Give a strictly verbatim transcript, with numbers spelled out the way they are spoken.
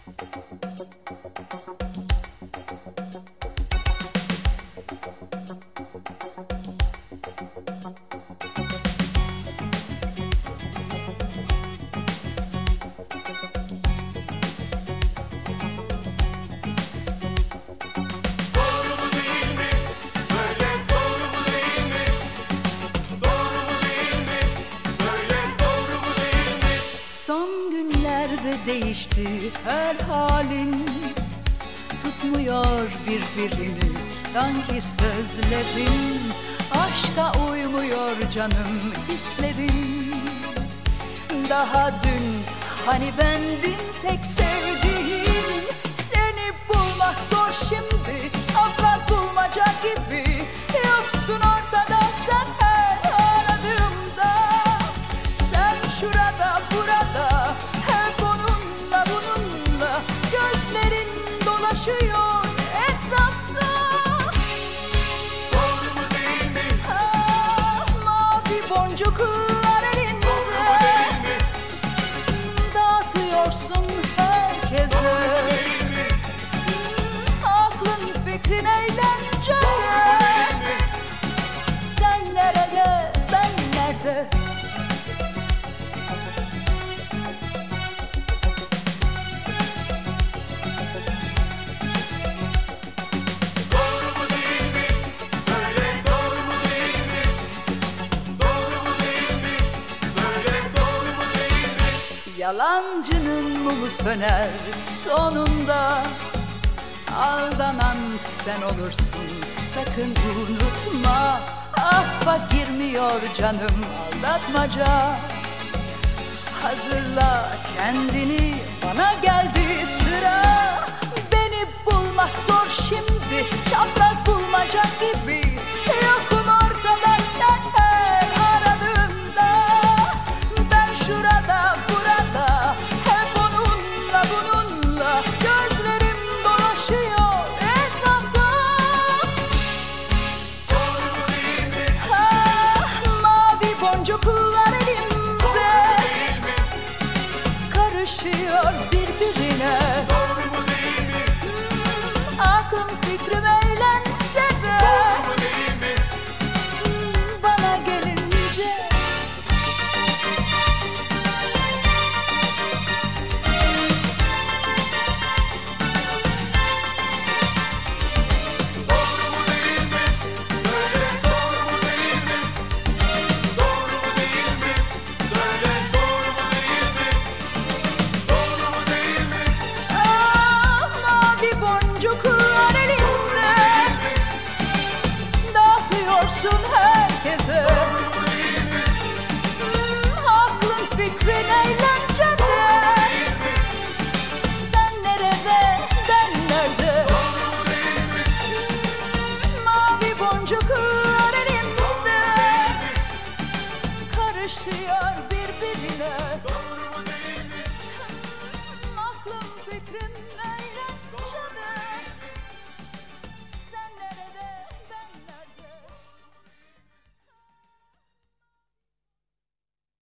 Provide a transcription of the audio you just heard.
Son günlerde değişti her halin, tutmuyor birbirini sanki sözlerin. Aşka uymuyor canım hislerin. Daha dün hani bendim tek sevdiğin, seni bulmak zor şimdi, çapraz bulmaca gibi. Yoksun ortada sen her aradığımda, sen şurada burada, hep onunla bununla, gözlerin dolaşıyor etrafta. Doğru mu değil mi? Ah, mavi boncuklar elinde, Doğru mu değil mi? dağıtıyorsun herkese. Doğru mu değil mi? Aklın fikrin eğlencede. Doğru mu değil mi? Sen nerede, ben nerede? Doğru mu değil mi? Söyle doğru mu değil mi? Doğru mu değil mi? Söyle doğru mu değil mi? Yalancının mumu söner sonunda, aldanan sen olursun sakın unutma. Affa girmiyor canım aldatmaca, hazırla kendini bana geldi sıra. Beni bulmak zor şimdi, çapraz bulmaca gibi. Yokum ortada sen her aradığımda, ben şurada burada, hep onunla bununla, gözlerim dolaşıyor etrafta. Doğru mu değil mi? Ah, mavi boncuklar elimde, Doğru mu değil mi? karışıyor birbirine.